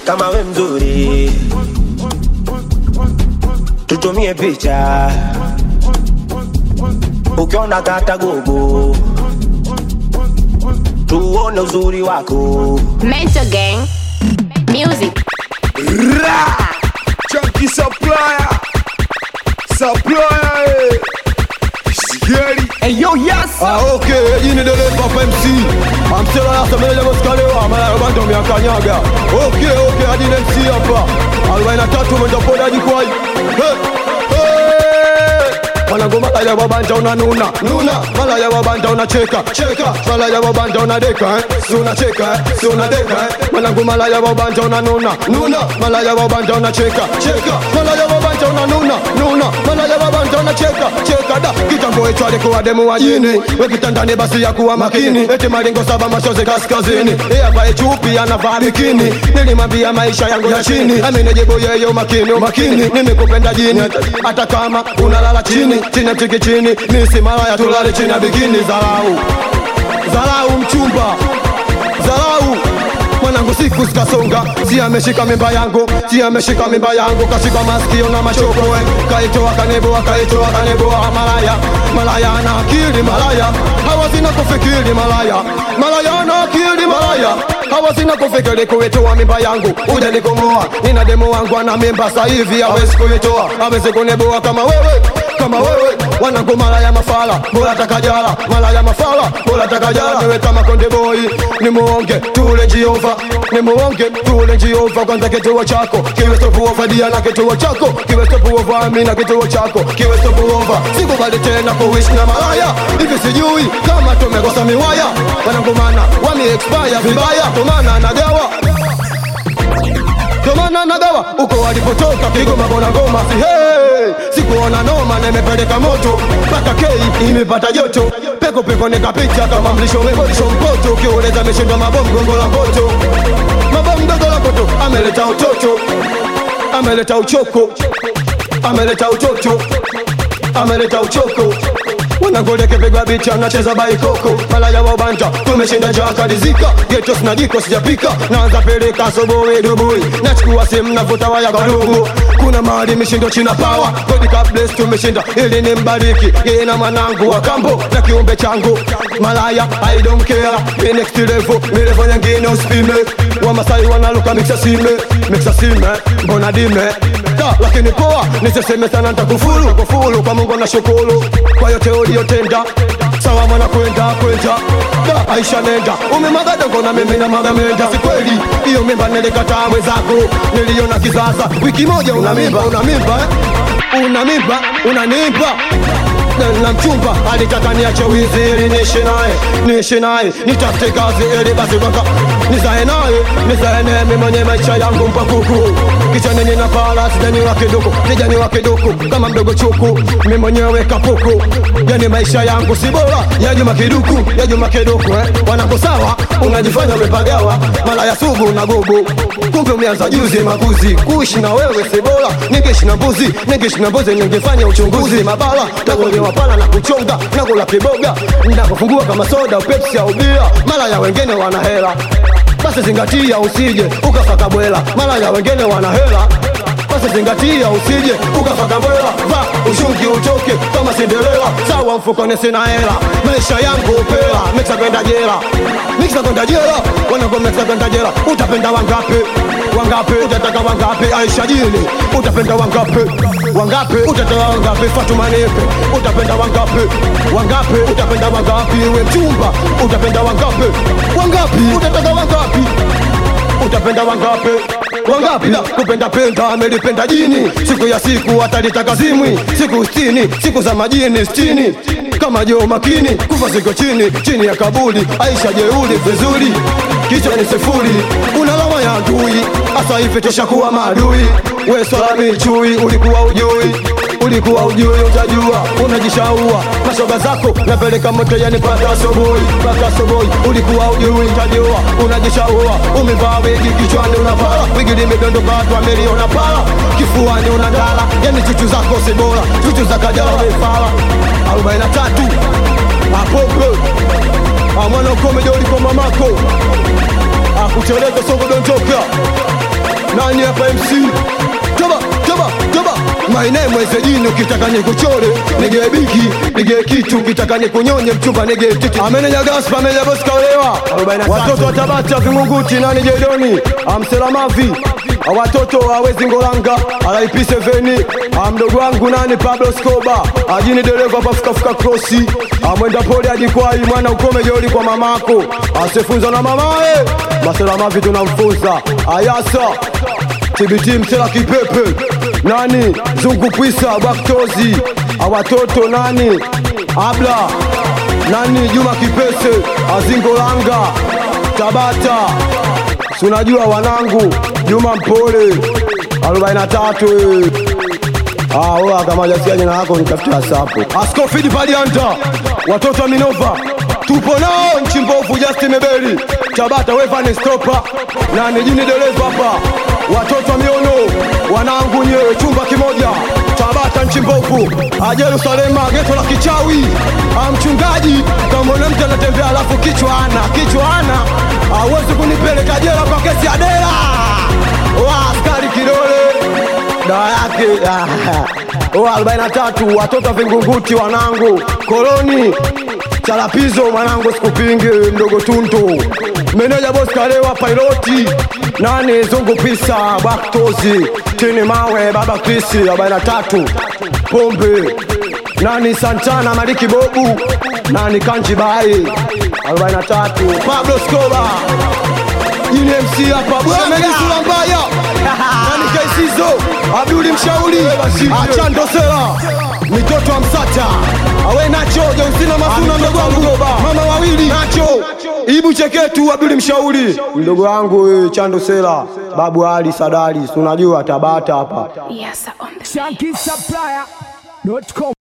kama we mzuri, tutumie picha ukiona kata gogo, tuone uzuri wako. Mental Gang Music. Chunky supplier, scary. Hey yo, yes. Okay, you need to live up MC. I'm still out of the middle of Scalewa, man. I'm going to Kanyaga. Okay, I didn't see up. I'll win a tattoo with the photo you quite. Wanangu malaya wabanja unanuna malaya wabanja unacheka malaya wabanja unadeka unacheka unadeka wanangu malaya wabanja unanuna malaya wabanja unacheka malaya wabanja unanuna malaya wabanja unacheka da kitambo echo alikuwa demu wajini we kitandani basi ya kuwa makini eti malengo saba mashoze kaskazini hapa chupi anavaa bikini nilimwambia maisha yangu ya chini amenijibu yeye makini nimekupenda jini hata kama unalala chini tiki chini nisi malaya tulale chini ya bikini. Zarau mchumba, zarau mwanangu siku zikasonga, si ameshika mimba yangu kashika masikio na mashoko kaitoa kaneboa malaya na akili malaya hawazina kufikiri malaya na akili malaya hawazina kufikiri kuitoa mimba yangu uje nikomoa nina demo wangu ana mimba sasa hivi hawezi kuitoa hawezi kuneboa kama wewe wanangu malaya mafala bora takajala malaya mafala bora takajala wewe kama konde boy ni muonge tule Jehova kwanza kituo chako kiwe stop over dia na kituo chako kiwe stop over amina kituo chako kiwe stop over sikubali tena kuishi na malaya hivi sijui kama tumekosa miwaya wanangu mana wame expire vibaya tomana nagawa uko walipotoka Kigoma bona ngoma sikuona noma na imepeleka moto mpaka kei imepata joto peko nikapita kama mlisho mpoto ukioleza ameshinda mabomu gongo la mpoto ameleta uchoko wanangoleke pegwa bicha anacheza baikoko malaya wabanja tumeshinda jakalizika geto sinajiko sijapika naanza peleka sobowe dubui nachukua simu navuta waya garugu kuna mahali mishindo china power God God bless tumeshinda ili ni mbariki yeye na mwanangu wa kambo na kiumbe changu malaya I don't care the next level nyingine usipime wa Masai wanaluka mixa sime mbona dime lakini poa nisiseme sana nitakufuru kwa Mungu na shukuru kwa yote uliyotenda sawa mwana kwenda Aisha nenda umemaga dongo na mimi na magamenda si kweli hiyo mimba nilikataa mwenzako niliona kizaza wiki moja unanimba na mchumba alitaka niache wizi ili niishi naye nitafute kazi ili basi kaka nizae naye mimi mwenye maisha yangu mpakuku kichani nina pala sijani wa kiduku kama mdogo chuku mimi mwenyewe kapuku yani maisha yangu si bora ya Juma Kiduku wanako sawa unajifanya umepagawa malaya sugu na gogo kumbe umeanza juzi makuzi kuishi na wewe si bora ningeshi na mbuzi ningefanya uchunguzi mabala tagolewa pala na kuchonga nakula kiboga nakufungua kama soda Pepsi au bia malaya wengine wana hela basi zingatia usije ukafaka bwela malaya wengine wana hela basi zingatia usije ukafaka bwela va ushungi utoke kama Cinderella sawa mfukoni sina hela maisha yangu upela mixa kwenda jela wanangu mixa kwenda jela utapenda wangapi utataka wangapi Aisha jini utapenda wangapi utataka wangapi Fatuma nipe utapenda wangapi utapenda wangapi we mchumba utapenda wangapi utataka wangapi utapenda wangapi kupenda amelipenda jini siku atalitaka zimwi siku 60 siku za majini 60 kama jo makini kufa ziko chini ya kabuli Aisha jeuli vizuri kichwa ni sifuri unalama ya adui asa hivi tosha kuwa maadui we salami chui ulikuwa ujui utajua unajishaua mashoga zako napeleka moto yani paka asubuhi ulikuwa ujui utajua unajishaua umevaa wigi kichwani unapala wigi limedondoka watu ameliona pala kifuani unadala yani chuchu zako si bora chuchu za kajala wefala 43 apopo amwana komedi uliko mamako akucheleza songo dontoka nani hapa MC? Toba. My name is Edino, ukitaka nikuchore nige biki, nige kitu, ukitaka nikunyonye mchumba nige titi. Ameneja Gaspa, ameneja boss kaolewa. Watoto watabata Vingunguti nani Jedoni, Amsela Mavi. Watoto hawezi Ngolanga, RIP7. Mdogo wangu nani Pablo Escobar, ajini dereva pafuka crossi. Mwenda pole ajikwai, mwana ukome joli kwa mamako. Asefunza na mamae, Masela Mavi tunamfunza. Ayasa TBT Msela Kipepe nani Zungu Pwisa Baktozi. Watoto nani Abla nani Juma Kipese Azingolanga Tabata. Unajua wanangu Juma Mpole 43. Oa kama jasia jina lako nitafuta sapo. Askofidi Palianta, watoto wa Minova tupo nao Mchimbovu Justin Mebeli Tabata Wevane Stopa nani jini dereva hapa. Watoto wa Miono wanangu nyewe chumba kimoja Tabata Mchimbovu Jerusalema geto la kichawi. Mchungaji kama mtu anatembea alafu kichwa ana hawezi kunipeleka jela kwa kesi ya dela. Askari kidole dawa yake 43. Watoto Vingunguti wanangu Koloni Chalapizo mwanangu sikupinge mdogo Tunto. Meneja boss kalewa piloti nani Zungu Pisa Baktozi Tini Mawe Baba Krisi 43. Pombe nani Santana Maliki Bobu nani Kanji Bai 43. Pablo Escobar Yini MC hapa bwana Melisula Mbaya nani Kaisizo Abduli Mshauri Achando Sela mitoto wa Msata awe Nacho Jonsina Masuna mdogo wangu mama wawili Nacho Ibu Cheketu Abduli Mshauri mdogo wangu Chando Sela Babu Ali Sadali unajua Tabata hapa. Yes, on the ShankySupplier.com